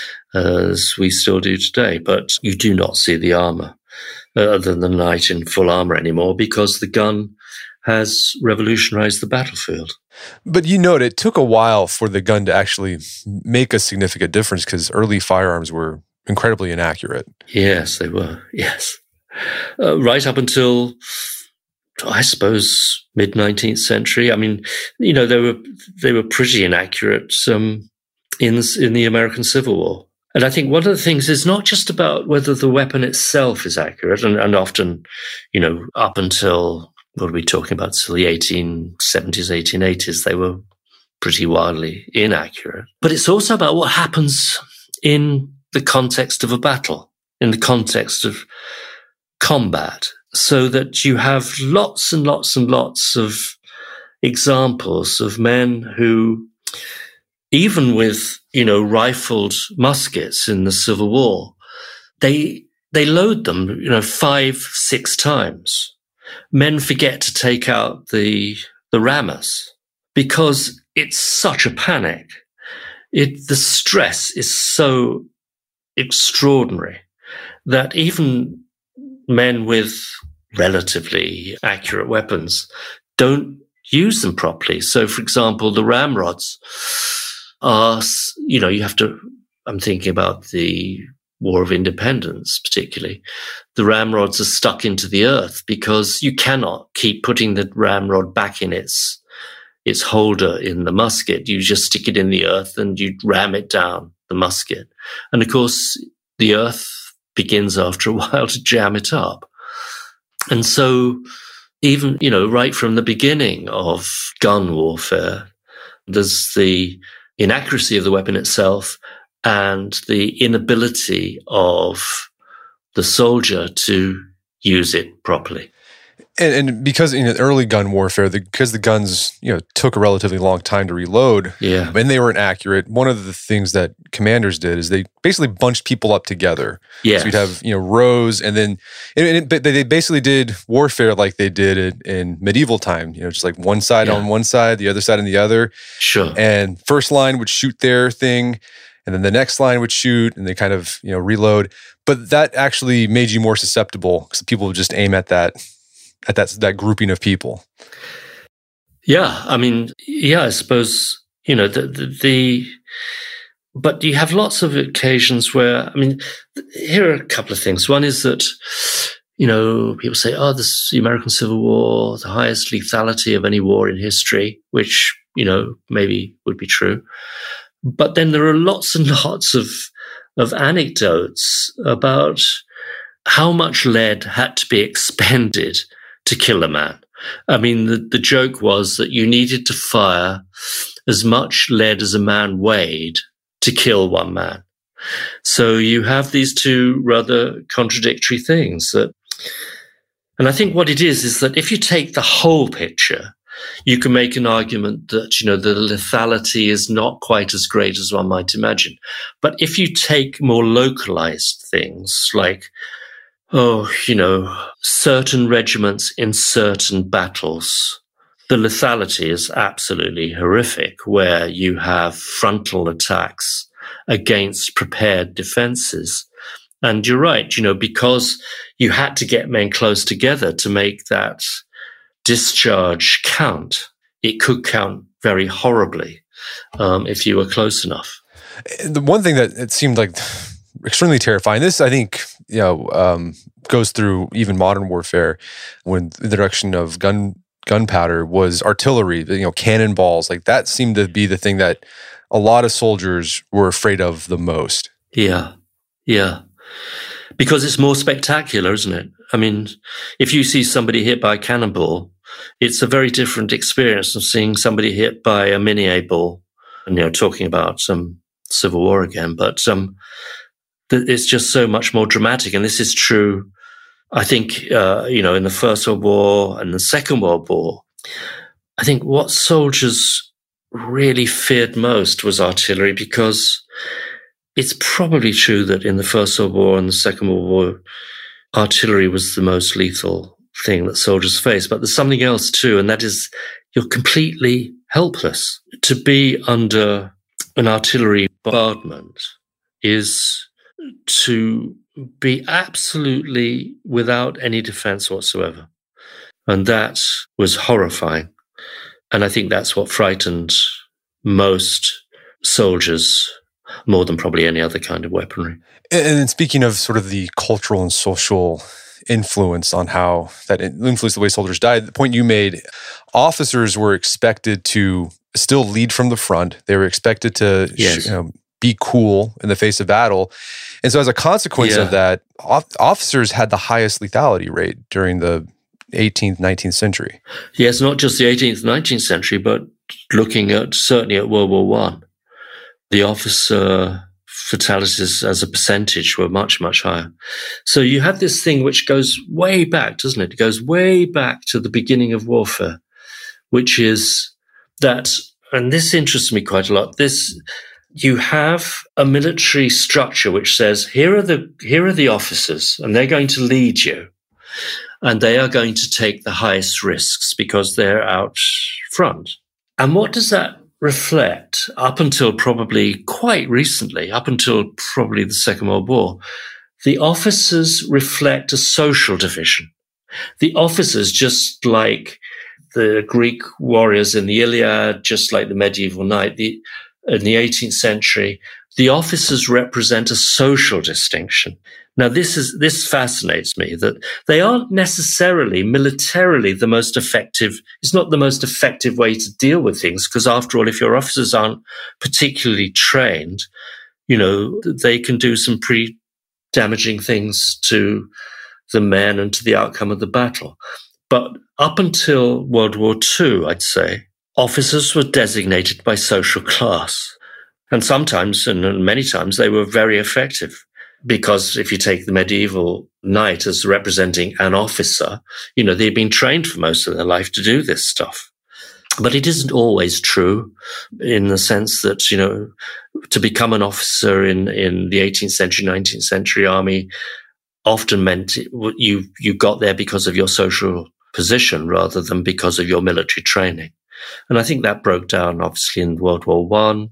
as we still do today, but you do not see the armor uh, other than the knight in full armor anymore, because the gun has revolutionized the battlefield. But you note it took a while for the gun to actually make a significant difference, because early firearms were incredibly inaccurate. Yes, they were. Yes. Uh, right up until, I suppose, mid-nineteenth century. I mean, you know, they were they were pretty inaccurate um, in, in the American Civil War. And I think one of the things is not just about whether the weapon itself is accurate, and, and often, you know, up until, what are we talking about, till the eighteen seventies, eighteen eighties, they were pretty wildly inaccurate. But it's also about what happens in the context of a battle, in the context of combat, so that you have lots and lots and lots of examples of men who, even with, you know, rifled muskets in the Civil War, they they load them, you know, five, six times. Men forget to take out the the rammers because it's such a panic. It the stress is so extraordinary that even men with relatively accurate weapons don't use them properly. So, for example, the ramrods are, you know, you have to, I'm thinking about the War of Independence particularly, the ramrods are stuck into the earth because you cannot keep putting the ramrod back in its its holder in the musket. You just stick it in the earth and you ram it down the musket. And of course, the earth begins after a while to jam it up. And so even, you know, right from the beginning of gun warfare, there's the inaccuracy of the weapon itself and the inability of the soldier to use it properly. And, and because in early gun warfare, the, because the guns, you know, took a relatively long time to reload, yeah, and they were inaccurate, one of the things that commanders did is they basically bunched people up together. Yes. So you'd have, you know, rows, and then and it, but they basically did warfare like they did it in medieval time, you know, just like one side yeah. on one side, the other side on the other. Sure. And first line would shoot their thing, and then the next line would shoot, and they kind of, you know, reload. But that actually made you more susceptible because people would just aim at that at that that grouping of people. Yeah, I mean, yeah, I suppose, you know, the, the, the but you have lots of occasions where, I mean, here are a couple of things. One is that, you know, people say, oh, this is the American Civil War, the highest lethality of any war in history, which, you know, maybe would be true. But then there are lots and lots of, of anecdotes about how much lead had to be expended to kill a man. I mean, the, the joke was that you needed to fire as much lead as a man weighed to kill one man. So you have these two rather contradictory things. That, and I think what it is, is that if you take the whole picture, you can make an argument that, you know, the lethality is not quite as great as one might imagine. But if you take more localized things like, oh, you know, certain regiments in certain battles, the lethality is absolutely horrific, where you have frontal attacks against prepared defenses. And you're right, you know, because you had to get men close together to make that discharge count. It could count very horribly um, if you were close enough. The one thing that it seemed like extremely terrifying, this I think, you know, um, goes through even modern warfare, when the introduction of gun gunpowder, was artillery, you know, cannonballs. Like that seemed to be the thing that a lot of soldiers were afraid of the most. Yeah, yeah. Because it's more spectacular, isn't it? I mean, if you see somebody hit by a cannonball, it's a very different experience from seeing somebody hit by a mini-A ball. And, you know, talking about some um, Civil War again, but um, th- it's just so much more dramatic. And this is true, I think, uh, you know, in the First World War and the Second World War. I think what soldiers really feared most was artillery, because it's probably true that in the First World War and the Second World War, artillery was the most lethal thing that soldiers faced. But there's something else too, and that is you're completely helpless. To be under an artillery bombardment is to be absolutely without any defense whatsoever. And that was horrifying. And I think that's what frightened most soldiers more than probably any other kind of weaponry. And speaking of sort of the cultural and social influence on how that influenced the way soldiers died, the point you made, officers were expected to still lead from the front. They were expected to yes. you know, be cool in the face of battle. And so as a consequence yeah. of that, officers had the highest lethality rate during the eighteenth, nineteenth century. Yes, not just the eighteenth, nineteenth century, but looking at certainly at World War One, the officer fatalities as a percentage were much, much higher. So you have this thing which goes way back, doesn't it? It goes way back to the beginning of warfare, which is that, and this interests me quite a lot, this, you have a military structure which says, here are the, here are the officers, and they're going to lead you. And they are going to take the highest risks because they're out front. And what does that reflect? Up until probably quite recently, up until probably the Second World War, the officers reflect a social division. The officers, just like the Greek warriors in the Iliad, just like the medieval knight, the, in the eighteenth century, the officers represent a social distinction. Now, this is this fascinates me, that they aren't necessarily militarily the most effective. It's not the most effective way to deal with things, because after all, if your officers aren't particularly trained, you know, they can do some pretty damaging things to the men and to the outcome of the battle. But up until World War Two, I'd say, officers were designated by social class. And sometimes, and many times, they were very effective. Because if you take the medieval knight as representing an officer, you know, they'd been trained for most of their life to do this stuff. But it isn't always true, in the sense that, you know, to become an officer in, in the eighteenth century, nineteenth century army often meant you, you got there because of your social position rather than because of your military training. And I think that broke down, obviously, in World War One.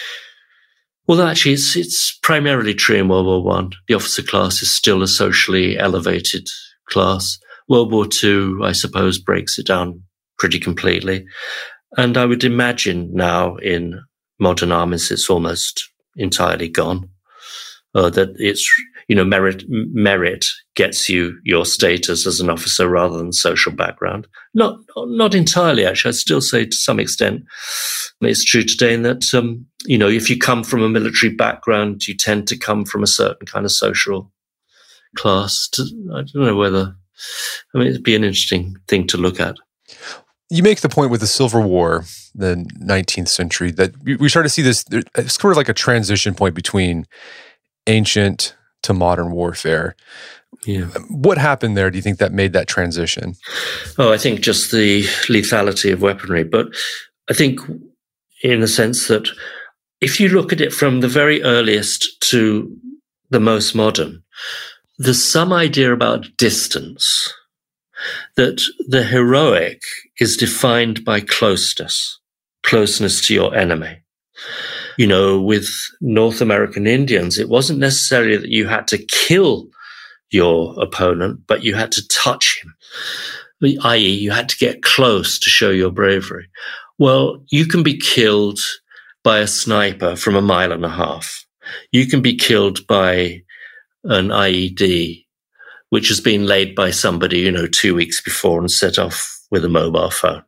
Well, actually, it's it's primarily true in World War One. The officer class is still a socially elevated class. World War Two, I suppose, breaks it down pretty completely. And I would imagine now in modern armies, it's almost entirely gone. Uh, that it's, you know, merit merit gets you your status as an officer rather than social background. Not not entirely, actually. I'd still say to some extent it's true today in that, um, you know, if you come from a military background, you tend to come from a certain kind of social class. To, I don't know whether, I mean, it'd be an interesting thing to look at. You make the point with the Civil War, the nineteenth century, that we start to see this, it's sort of like a transition point between ancient to modern warfare. Yeah. What happened there? Do you think that made that transition? Oh, I think just the lethality of weaponry. But I think in the sense that if you look at it from the very earliest to the most modern, there's some idea about distance, that the heroic is defined by closeness, closeness to your enemy. You know, with North American Indians, it wasn't necessarily that you had to kill your opponent, but you had to touch him, that is, you had to get close to show your bravery. Well, you can be killed by a sniper from a mile and a half. You can be killed by an I E D, which has been laid by somebody, you know, two weeks before and set off with a mobile phone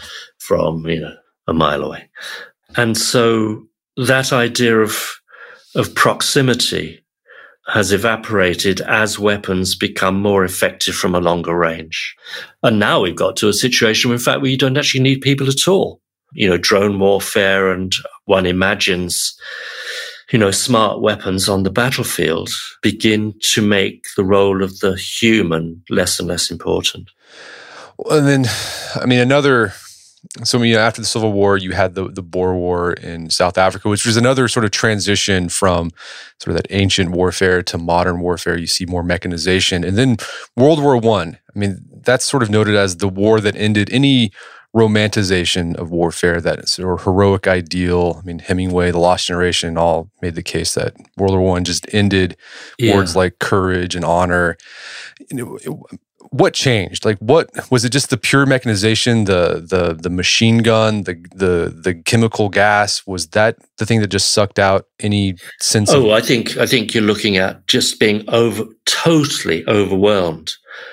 from, you know, a mile away. And so that idea of, of proximity has evaporated as weapons become more effective from a longer range. And now we've got to a situation, in fact, where you don't actually need people at all. You know, drone warfare, and one imagines, you know, smart weapons on the battlefield begin to make the role of the human less and less important. And then, I mean, another, so you know, after the Civil War, you had the, the Boer War in South Africa, which was another sort of transition from sort of that ancient warfare to modern warfare. You see more mechanization. And then World War One, I. I mean, that's sort of noted as the war that ended any romanticization of warfare, that sort of heroic ideal. I mean, Hemingway, The Lost Generation, all made the case that World War One just ended yeah. words like courage and honor. You know, it, what changed? Like, what was it? Just the pure mechanization, the the the machine gun, the the the chemical gas? Was that the thing that just sucked out any sense? Oh, of- I think I think you're looking at just being over totally overwhelmed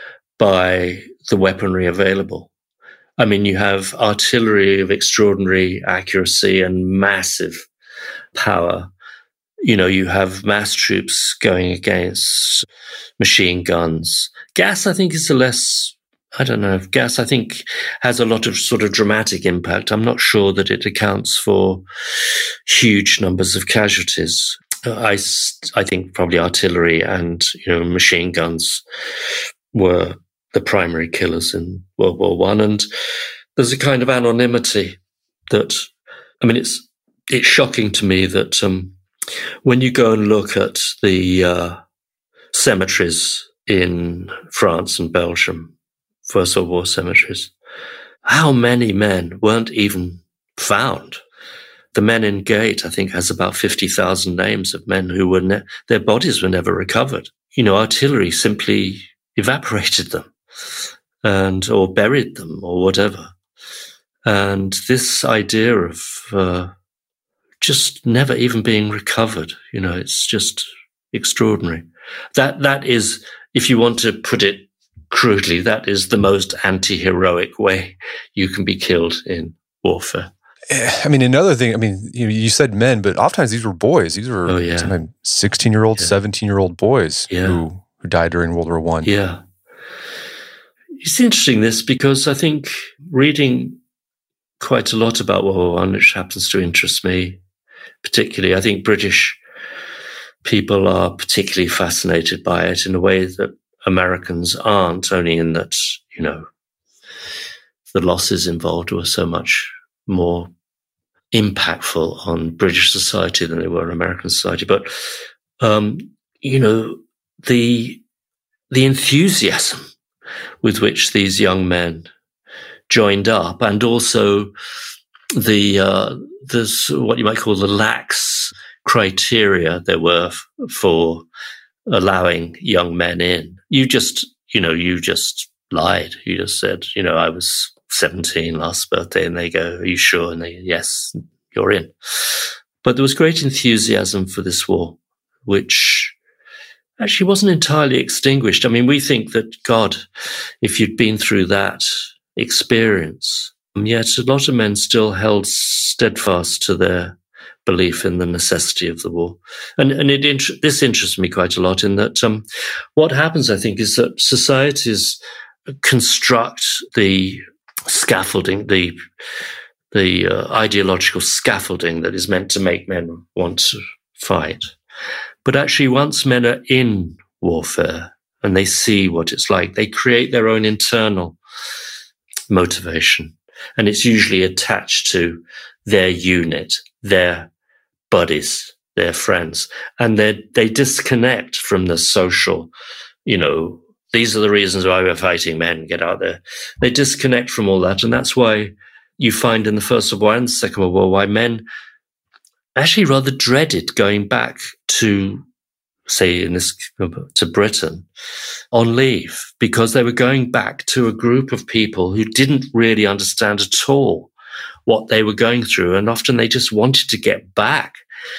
by the weaponry available. I mean, you have artillery of extraordinary accuracy and massive power. You know, you have mass troops going against machine guns. Gas, I think, is a less, I don't know, gas, I think, has a lot of sort of dramatic impact. I'm not sure that it accounts for huge numbers of casualties. I, I think probably artillery and, you know, machine guns were the primary killers in World War One. And there's a kind of anonymity that, I mean, it's it's shocking to me that um, when you go and look at the uh, cemeteries in France and Belgium, First World War cemeteries, how many men weren't even found? The Menin Gate, I think, has about fifty thousand names of men who were, ne- their bodies were never recovered. You know, artillery simply evaporated them and or buried them or whatever. And this idea of uh, just never even being recovered, you know, it's just extraordinary. That that is, if you want to put it crudely, that is the most anti-heroic way you can be killed in warfare. I mean, another thing, I mean, you know, you said men, but oftentimes these were boys. These were oh, yeah. sometimes sixteen-year-old, yeah. seventeen-year-old boys yeah. who, who died during World War One. Yeah. It's interesting, this, because I think reading quite a lot about World War One, which happens to interest me particularly, I think British people are particularly fascinated by it in a way that Americans aren't, only in that, you know, the losses involved were so much more impactful on British society than they were American society. But, um, you know, the the enthusiasm with which these young men joined up, and also the uh, this what you might call the lax criteria there were f- for allowing young men in. You just, you know, you just lied. You just said, you know, I was seventeen last birthday, and they go, are you sure? And they, yes, you're in. But there was great enthusiasm for this war, which actually wasn't entirely extinguished. I mean, we think that, God, if you'd been through that experience, yet a lot of men still held steadfast to their belief in the necessity of the war. And, and it, int- this interests me quite a lot in that um, what happens, I think, is that societies construct the scaffolding, the the uh, ideological scaffolding that is meant to make men want to fight. But actually, once men are in warfare and they see what it's like, they create their own internal motivation. And it's usually attached to their unit, their buddies, their friends. And they they disconnect from the social, you know, these are the reasons why we're fighting, men, get out there. They disconnect from all that. And that's why you find in the First World War and the Second World War why men actually rather dreaded going back to, say, in this, to Britain on leave, because they were going back to a group of people who didn't really understand at all what they were going through. And often they just wanted to get back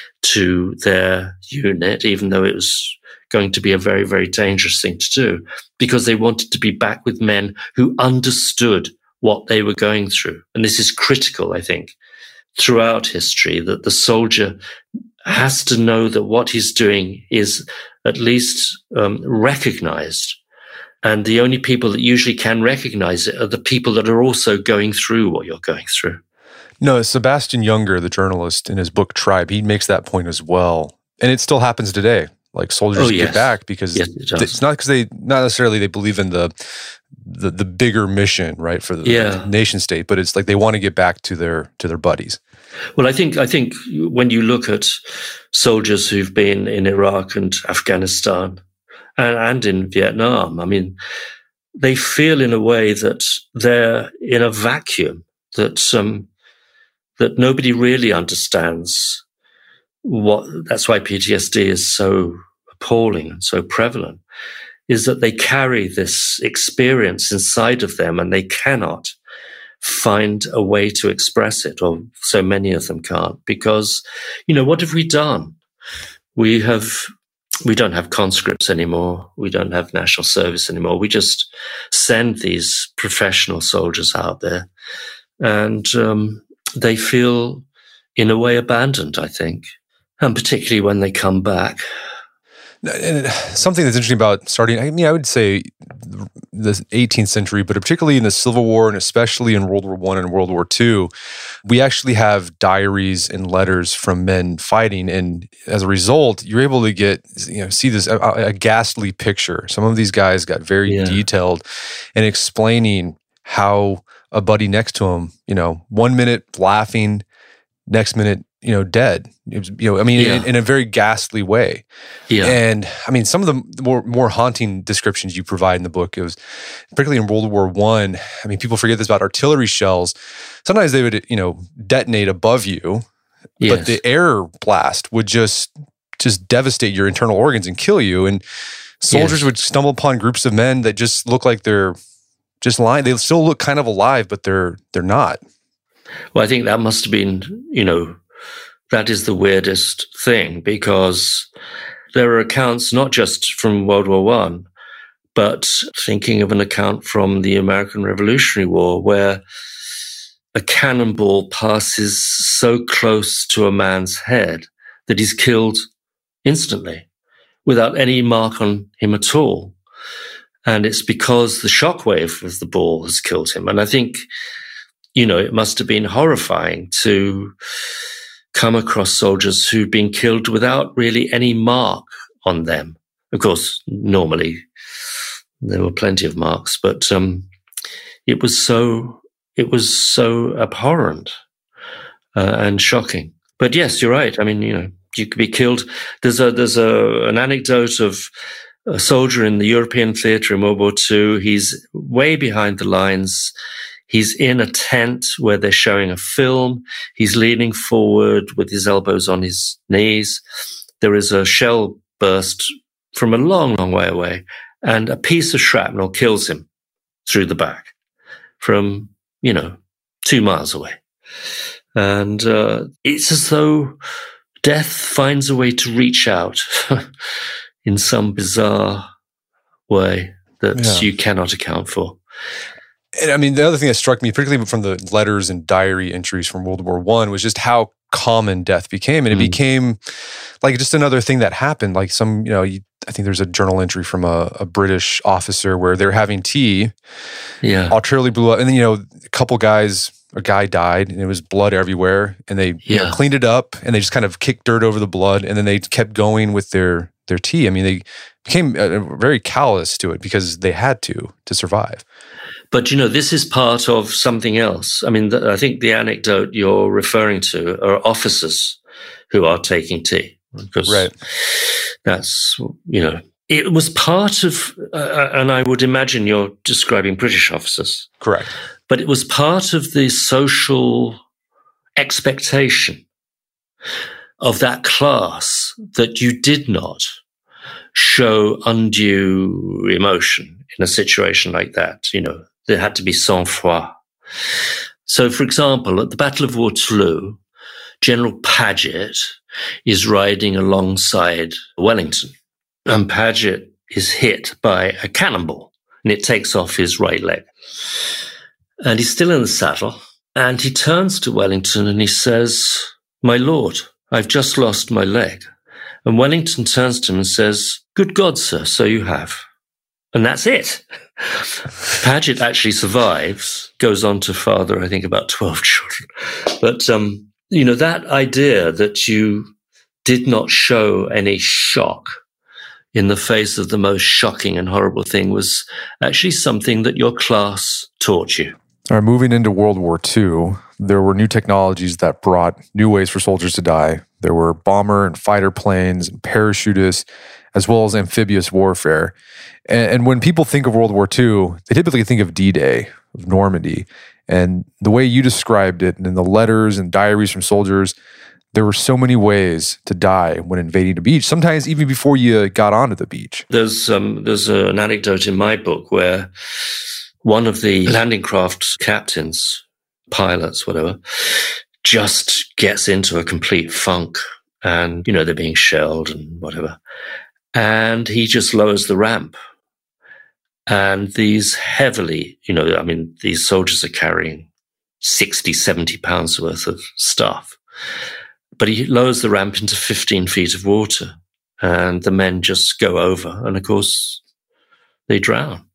to their unit, even though it was going to be a very, very dangerous thing to do, because they wanted to be back with men who understood what they were going through. And this is critical, I think, throughout history, that the soldier has to know that what he's doing is at least um, recognized. And the only people that usually can recognize it are the people that are also going through what you're going through. No, Sebastian Junger, the journalist, in his book Tribe, he makes that point as well. And it still happens today. Like soldiers oh, yes. get back because yes, it it's not because they, not necessarily they believe in the the, the bigger mission, right, for the yeah. nation state, but it's like they want to get back to their to their buddies. Well, I think I think when you look at soldiers who've been in Iraq and Afghanistan and, and in Vietnam, I mean, they feel in a way that they're in a vacuum, that um, that nobody really understands. What that's why P T S D is so appalling and so prevalent, is that they carry this experience inside of them and they cannot find a way to express it, or so many of them can't, because, you know, what have we done? We have, we don't have conscripts anymore. We don't have national service anymore. We just send these professional soldiers out there, and um, they feel in a way abandoned, I think. And particularly when they come back. And something that's interesting about starting, I mean, I would say the eighteenth century, but particularly in the Civil War and especially in World War One and World War Two, we actually have diaries and letters from men fighting. And as a result, you're able to get, you know, see this, a, a ghastly picture. Some of these guys got very yeah. detailed in explaining how a buddy next to him, you know, one minute laughing, next minute, you know, dead. It was, you know, I mean, yeah. in, in a very ghastly way. Yeah. And I mean, some of the more more haunting descriptions you provide in the book, it was particularly in World War One. I. I mean, people forget this about artillery shells. Sometimes they would, you know, detonate above you, yes. but the air blast would just just devastate your internal organs and kill you. And soldiers yes. would stumble upon groups of men that just look like they're just lying. They still look kind of alive, but they're they're not. Well, I think that must have been, you know, that is the weirdest thing, because there are accounts not just from World War One, but thinking of an account from the American Revolutionary War where a cannonball passes so close to a man's head that he's killed instantly without any mark on him at all. And it's because the shockwave of the ball has killed him. And I think, you know, it must have been horrifying to come across soldiers who'd been killed without really any mark on them. Of course, normally there were plenty of marks, but um, it was so it was so abhorrent uh, and shocking. But yes, you're right. I mean, you know, you could be killed. There's a there's a an anecdote of a soldier in the European theater in World War Two. He's way behind the lines. He's in a tent where they're showing a film. He's leaning forward with his elbows on his knees. There is a shell burst from a long, long way away, and a piece of shrapnel kills him through the back from, you know, two miles away. And uh, it's as though death finds a way to reach out. in some bizarre way that Yeah. you cannot account for. And I mean, the other thing that struck me, particularly from the letters and diary entries from World War One, was just how common death became. And it Mm. became like just another thing that happened. Like some, you know, you, I think there's a journal entry from a, a British officer where they're having tea, Yeah. artillery blew up, and then, you know, a couple guys, a guy died, and it was blood everywhere, and they you know, Yeah. cleaned it up, and they just kind of kicked dirt over the blood, and then they kept going with their their tea. I mean, they became uh, very callous to it because they had to to survive. But, you know, this is part of something else. I mean, the, I think the anecdote you're referring to are officers who are taking tea. Because Right. that's, you know, it was part of, uh, and I would imagine you're describing British officers, Correct. but it was part of the social expectation of that class that you did not show undue emotion in a situation like that. You know, there had to be sang-froid. So, for example, at the Battle of Waterloo, General Paget is riding alongside Wellington, and Paget is hit by a cannonball, and it takes off his right leg. And he's still in the saddle, and he turns to Wellington and he says, "My lord, I've just lost my leg." And Wellington turns to him and says, "Good God, sir, so you have." And that's it. Paget actually survives, goes on to father, I think, about twelve children. But, um, you know, that idea that you did not show any shock in the face of the most shocking and horrible thing was actually something that your class taught you. All right, moving into World War Two, there were new technologies that brought new ways for soldiers to die. There were bomber and fighter planes and parachutists, as well as amphibious warfare. And, and when people think of World War Two, they typically think of D-Day, of Normandy. And the way you described it, and in the letters and diaries from soldiers, there were so many ways to die when invading a beach, sometimes even before you got onto the beach. There's um, there's a, an anecdote in my book where one of the landing craft captains, pilots, whatever, just gets into a complete funk, and, you know, they're being shelled and whatever. And he just lowers the ramp. And these heavily, you know, I mean, these soldiers are carrying sixty, seventy pounds worth of stuff. But he lowers the ramp into fifteen feet of water, and the men just go over. And of course, they drown.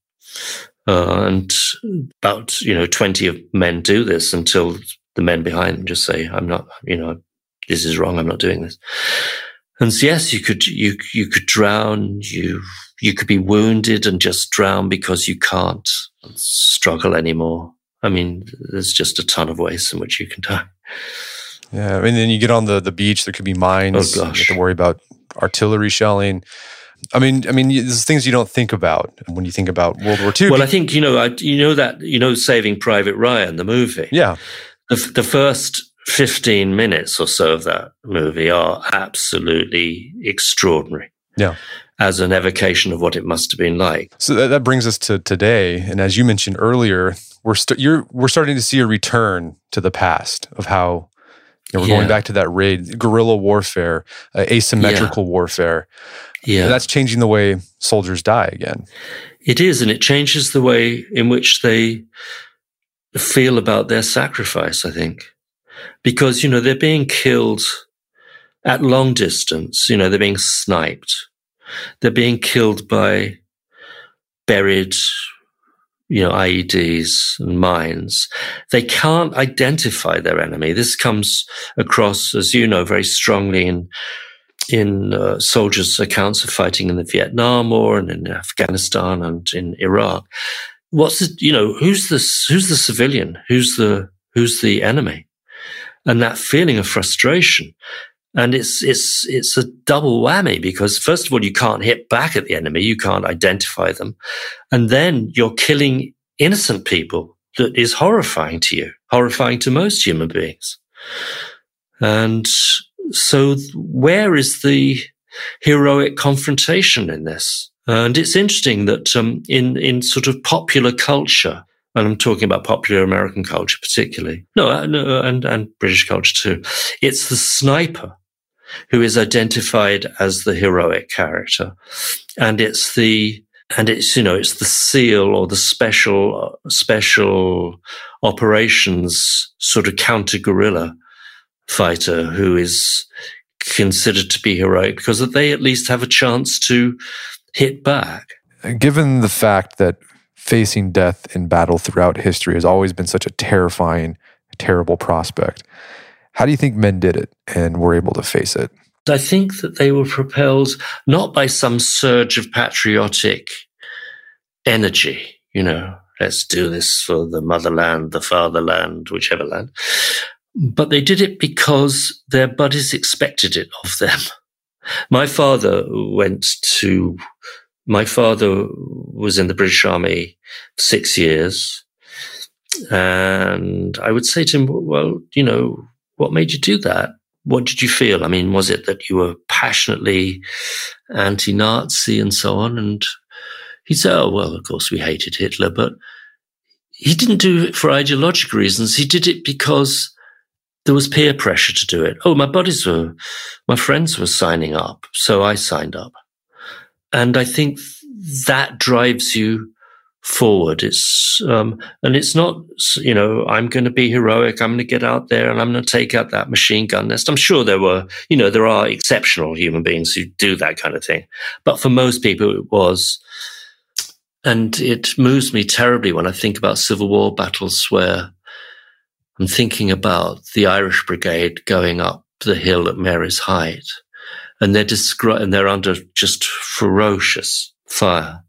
Uh, and about, you know, twenty of men do this until the men behind them just say, "I'm not, you know, this is wrong. I'm not doing this." And so, yes, you could, you, you could drown, you, you could be wounded and just drown because you can't struggle anymore. I mean, there's just a ton of ways in which you can die. Yeah, I mean, then you get on the, the beach, there could be mines. Oh, gosh. You have to worry about artillery shelling. I mean, I mean, there's things you don't think about when you think about World War Two. Well, I think, you know, I, you know that, you know, Saving Private Ryan, the movie. Yeah. The, the first fifteen minutes or so of that movie are absolutely extraordinary. Yeah. As an evocation of what it must have been like. So that, that brings us to today. And as you mentioned earlier, we're st- you're we're starting to see a return to the past of how, you know, we're Yeah. going back to that raid, guerrilla warfare, uh, asymmetrical warfare. Yeah. And that's changing the way soldiers die again. It is, and it changes the way in which they feel about their sacrifice, I think. Because, you know, they're being killed at long distance. You know, they're being sniped. They're being killed by buried, you know, I E Ds and mines. They can't identify their enemy. This comes across, as you know, very strongly in in uh, soldiers' accounts of fighting in the Vietnam War and in Afghanistan and in Iraq. What's the, you know, who's the who's the civilian? Who's the who's the enemy? And that feeling of frustration. And it's, it's, it's a double whammy because first of all, you can't hit back at the enemy. You can't identify them. And then you're killing innocent people that is horrifying to you, horrifying to most human beings. And so where is the heroic confrontation in this? And it's interesting that, um, in, in sort of popular culture, and I'm talking about popular American culture particularly. No, no, and, and British culture too. It's the sniper who is identified as the heroic character. And it's the, and it's, you know, it's the SEAL or the special, special operations sort of counter-guerrilla fighter who is considered to be heroic because they at least have a chance to hit back. Given the fact that facing death in battle throughout history has always been such a terrifying, terrible prospect, how do you think men did it and were able to face it? I think that they were propelled not by some surge of patriotic energy, you know, let's do this for the motherland, the fatherland, whichever land. But they did it because their buddies expected it of them. My father went to, my father was in the British Army six years. And I would say to him, well, you know, what made you do that? What did you feel? I mean, was it that you were passionately anti-Nazi and so on? And he'd say, oh, well, of course we hated Hitler, but he didn't do it for ideological reasons. He did it because there was peer pressure to do it. Oh, my buddies were, my friends were signing up, so I signed up. And I think that drives you forward. It's, um, and it's not, you know, I'm going to be heroic. I'm going to get out there and I'm going to take out that machine gun nest. I'm sure there were, you know, there are exceptional human beings who do that kind of thing. But for most people, it was, and it moves me terribly when I think about Civil War battles where I'm thinking about the Irish Brigade going up the hill at Mary's Height, and they're descri- and they're under just ferocious fire.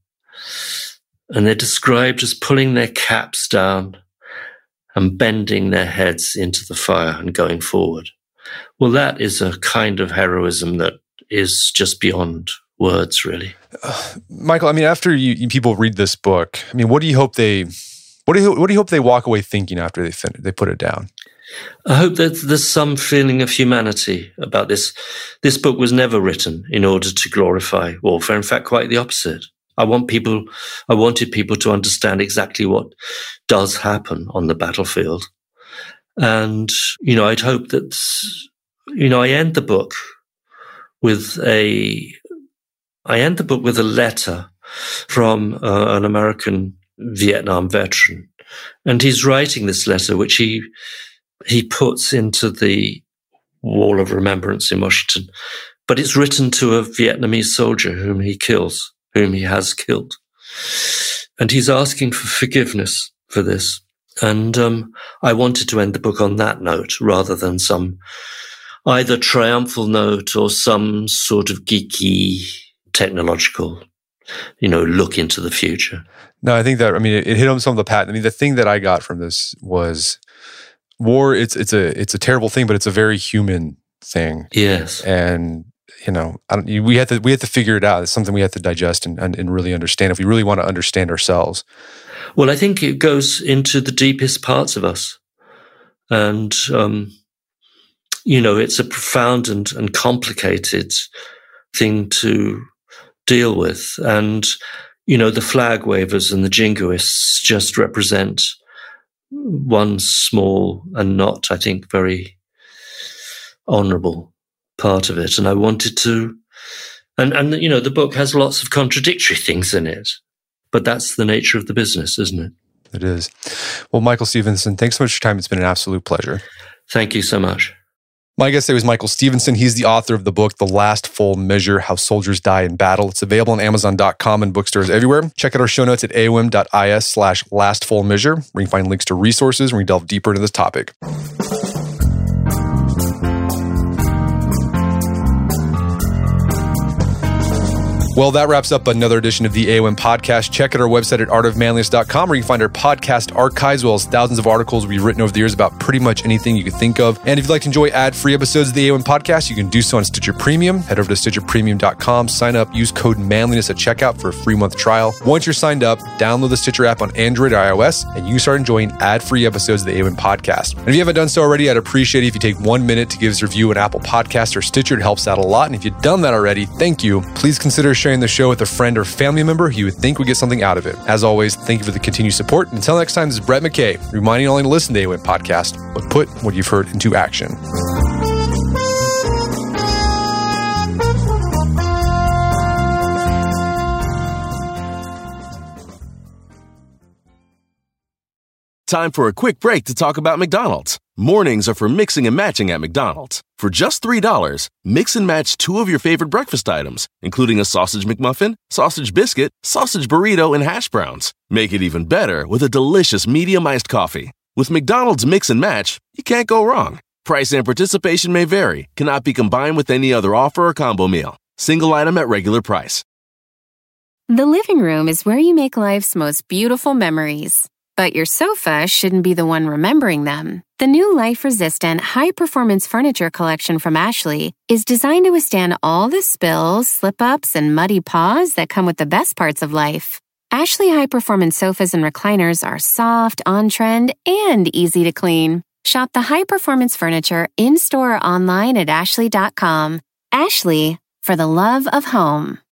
And they're described as pulling their caps down and bending their heads into the fire and going forward. Well, that is a kind of heroism that is just beyond words, really. Uh, Michael, I mean, after you, you people read this book, I mean, what do you hope they, what do you, what do you hope they walk away thinking after they fin- they put it down? I hope that there's some feeling of humanity about this. This book was never written in order to glorify warfare. In fact, quite the opposite. I want people, I wanted people to understand exactly what does happen on the battlefield. And, you know, I'd hope that, you know, I end the book with a, I end the book with a letter from uh, an American Vietnam veteran. And he's writing this letter, which he, he puts into the Wall of Remembrance in Washington. But it's written to a Vietnamese soldier whom he kills. whom he has killed. And he's asking for forgiveness for this. And um, I wanted to end the book on that note rather than some either triumphal note or some sort of geeky technological, you know, look into the future. No, I think that, I mean, it, it hit on some of the patent. I mean, the thing that I got from this was war, it's it's a it's a terrible thing, but it's a very human thing. Yes. And you know, I don't, we have to we have to figure it out. It's something we have to digest and, and, and really understand if we really want to understand ourselves. Well, I think it goes into the deepest parts of us. And, um, you know, it's a profound and, and complicated thing to deal with. And, you know, the flag wavers and the jingoists just represent one small and not, I think, very honorable part of it. And I wanted to, and, and, you know, the book has lots of contradictory things in it, but that's the nature of the business, isn't it? It is. Well, Michael Stevenson, thanks so much for your time. It's been an absolute pleasure. Thank you so much. My guest today was Michael Stevenson. He's the author of the book, The Last Full Measure, How Soldiers Die in Battle. It's available on amazon dot com and bookstores everywhere. Check out our show notes at aom dot is slash last full measure, where you can find links to resources and we delve deeper into this topic. Well, that wraps up another edition of the A O M podcast. Check out our website at art of manliness dot com, where you can find our podcast archives, as well as thousands of articles we've written over the years about pretty much anything you could think of. And if you'd like to enjoy ad-free episodes of the A O M podcast, you can do so on Stitcher Premium. Head over to stitcher premium dot com, sign up, use code manliness at checkout for a free month trial. Once you're signed up, download the Stitcher app on Android or iOS, and you start enjoying ad-free episodes of the A O M podcast. And if you haven't done so already, I'd appreciate it if you take one minute to give us a review on Apple Podcasts or Stitcher. It helps out a lot. And if you've done that already, thank you. Please consider sharing the show with a friend or family member who you would think would get something out of it. As always, thank you for the continued support. Until next time, this is Brett McKay, reminding you not only to listen to the A O M podcast, but put what you've heard into action. Time for a quick break to talk about McDonald's. Mornings are for mixing and matching at McDonald's. For just three dollars, mix and match two of your favorite breakfast items, including a sausage McMuffin, sausage biscuit, sausage burrito, and hash browns. Make it even better with a delicious medium iced coffee. With McDonald's Mix and Match, you can't go wrong. Price and participation may vary, cannot be combined with any other offer or combo meal. Single item at regular price. The living room is where you make life's most beautiful memories. But your sofa shouldn't be the one remembering them. The new life-resistant, high-performance furniture collection from Ashley is designed to withstand all the spills, slip-ups, and muddy paws that come with the best parts of life. Ashley high-performance sofas and recliners are soft, on-trend, and easy to clean. Shop the high-performance furniture in-store or online at ashley dot com. Ashley, for the love of home.